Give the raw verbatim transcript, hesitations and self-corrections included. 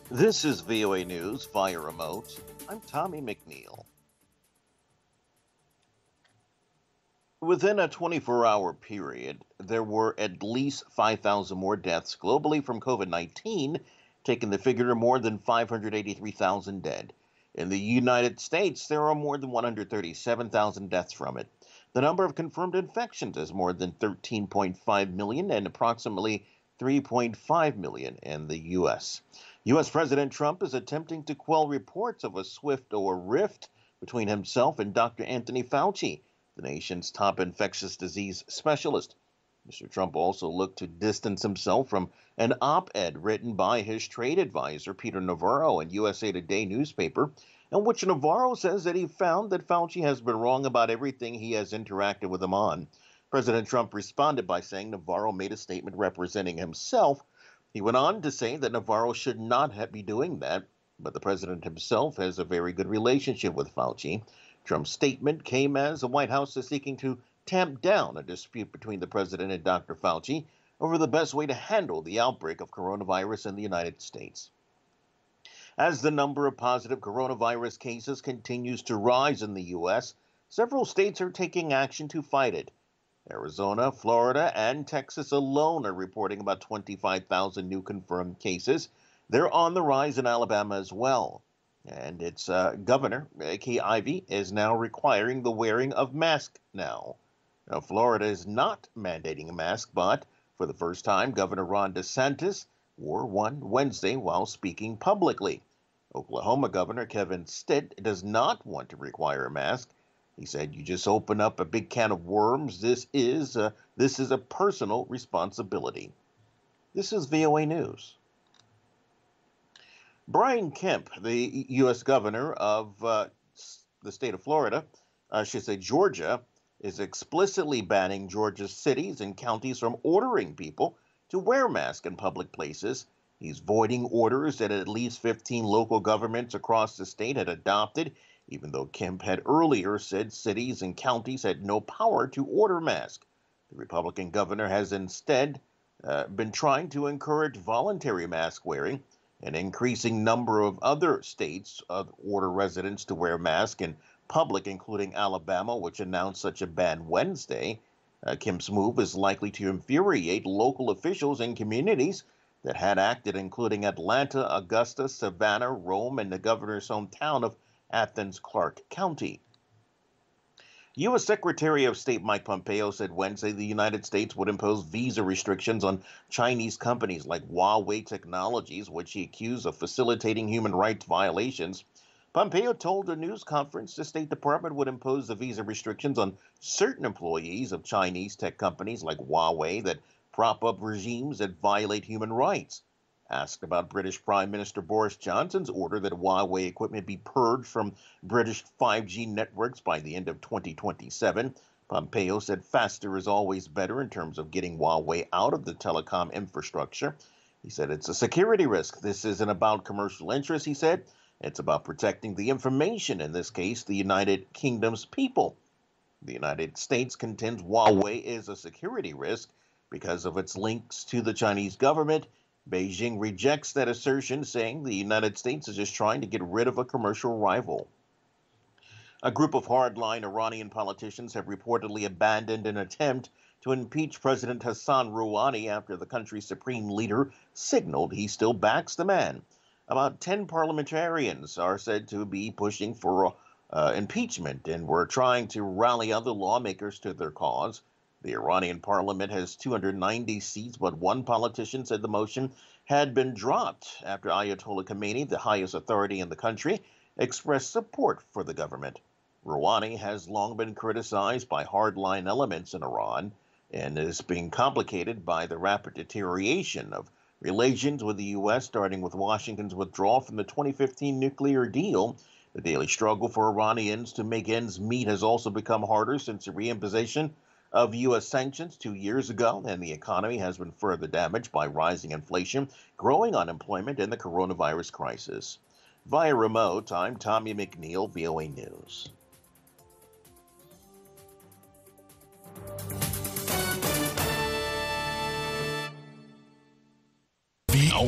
This is V O A News via remote. I'm Tommy McNeil. Within a twenty-four hour period, there were at least five thousand more deaths globally from COVID nineteen, taking the figure to more than five hundred eighty-three thousand dead. In the United States, there are more than one hundred thirty-seven thousand deaths from it. The number of confirmed infections is more than thirteen point five million and approximately three point five million in the U S. U S. President Trump is attempting to quell reports of a swift or rift between himself and Doctor Anthony Fauci, the nation's top infectious disease specialist. Mister Trump also looked to distance himself from an op-ed written by his trade advisor, Peter Navarro, in U S A Today newspaper, in which Navarro says that he found that Fauci has been wrong about everything he has interacted with him on. President Trump responded by saying Navarro made a statement representing himself. He went on to say that Navarro should not be doing that, but the president himself has a very good relationship with Fauci. Trump's statement came as the White House is seeking to tamp down a dispute between the president and Doctor Fauci over the best way to handle the outbreak of coronavirus in the United States. As the number of positive coronavirus cases continues to rise in the U S, several states are taking action to fight it. Arizona, Florida, and Texas alone are reporting about twenty-five thousand new confirmed cases. They're on the rise in Alabama as well. And its uh, governor, Kay Ivey, is now requiring the wearing of masks now. Now, Florida is not mandating a mask, but for the first time, Governor Ron DeSantis wore one Wednesday while speaking publicly. Oklahoma Governor Kevin Stitt does not want to require a mask. He said, "You just open up a big can of worms. This is uh, this is a personal responsibility." This is V O A News. Brian Kemp, the U S governor of uh, the state of Florida, I should say Georgia, is explicitly banning Georgia's cities and counties from ordering people to wear masks in public places. He's voiding orders that at least fifteen local governments across the state had adopted, even though Kemp had earlier said cities and counties had no power to order masks. The Republican governor has instead uh, been trying to encourage voluntary mask wearing. An increasing number of other states uh, order residents to wear masks in public, including Alabama, which announced such a ban Wednesday. Uh, Kemp's move is likely to infuriate local officials and communities that had acted, including Atlanta, Augusta, Savannah, Rome, and the governor's hometown of Athens, Clarke County. U S. Secretary of State Mike Pompeo said Wednesday the United States would impose visa restrictions on Chinese companies like Huawei Technologies, which he accused of facilitating human rights violations. Pompeo told a news conference the State Department would impose the visa restrictions on certain employees of Chinese tech companies like Huawei that prop up regimes that violate human rights. Asked about British Prime Minister Boris Johnson's order that Huawei equipment be purged from British five G networks by the end of twenty twenty-seven, Pompeo said faster is always better in terms of getting Huawei out of the telecom infrastructure. He said it's a security risk. This isn't about commercial interests, he said. It's about protecting the information, in this case, the United Kingdom's people. The United States contends Huawei is a security risk because of its links to the Chinese government. Beijing rejects that assertion, saying the United States is just trying to get rid of a commercial rival. A group of hardline Iranian politicians have reportedly abandoned an attempt to impeach President Hassan Rouhani after the country's supreme leader signaled he still backs the man. About ten parliamentarians are said to be pushing for uh, impeachment and were trying to rally other lawmakers to their cause. The Iranian parliament has two hundred ninety seats, but one politician said the motion had been dropped after Ayatollah Khamenei, the highest authority in the country, expressed support for the government. Rouhani has long been criticized by hardline elements in Iran and is being complicated by the rapid deterioration of relations with the U S, starting with Washington's withdrawal from the twenty fifteen nuclear deal. The daily struggle for Iranians to make ends meet has also become harder since the reimposition of U S sanctions two years ago, and the economy has been further damaged by rising inflation, growing unemployment, and the coronavirus crisis. Via remote, I'm Tommy McNeil, V O A News.